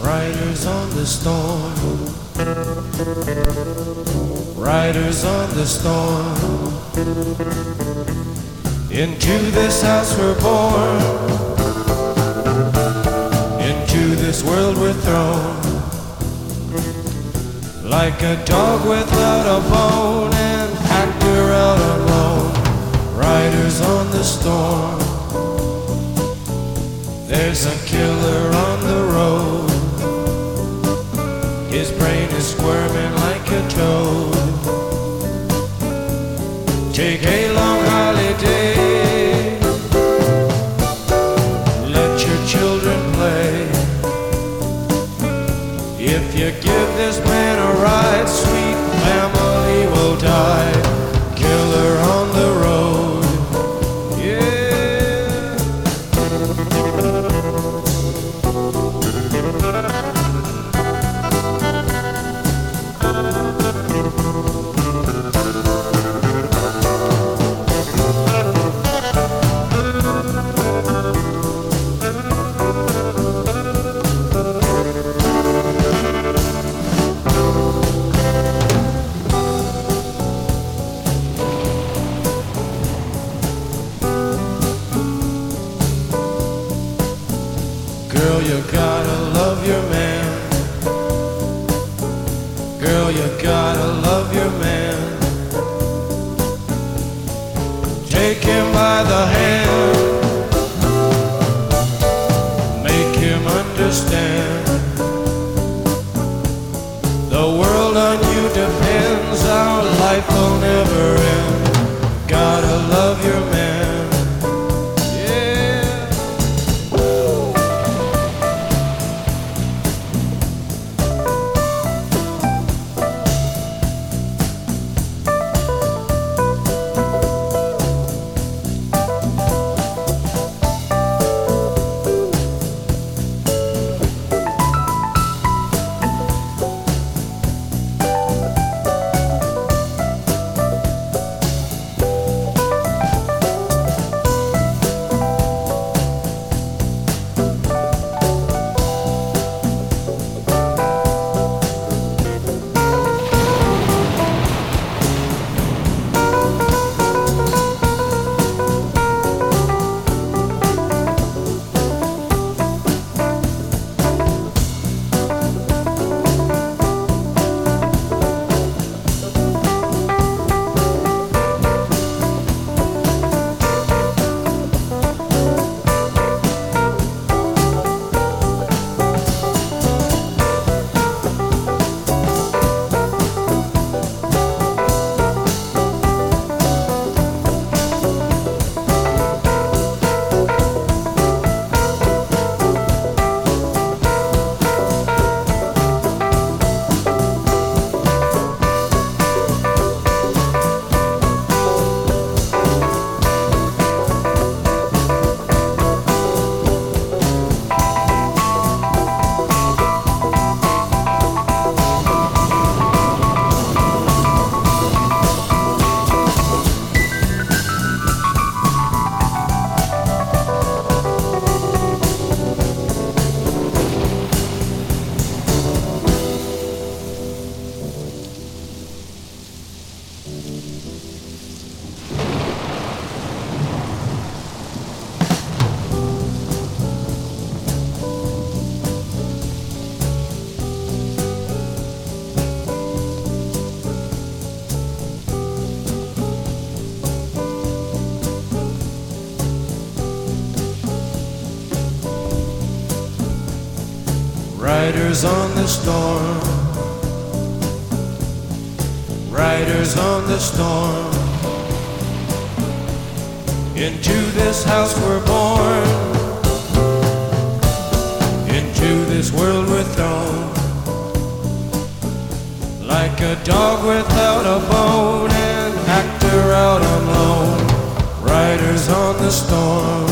Riders on the storm, riders on the storm. Into this house we're born, into this world we're thrown. Like a dog without a bone, an actor out alone. Riders on the storm. There's a killer on the road. His brain is squirming like a toad. Take a long holiday. Let your children play. If you give this man a ride, sweet family will die. Killer on the road. Yeah. Girl, you gotta love your man. Girl, you gotta love your man. Take him by the hand. Make him understand. The world on you depends. Our life will never end. Gotta love your man. Riders on the storm, riders on the storm. Into this house we're born, into this world we're thrown. Like a dog without a bone, an actor out on loan. Riders on the storm.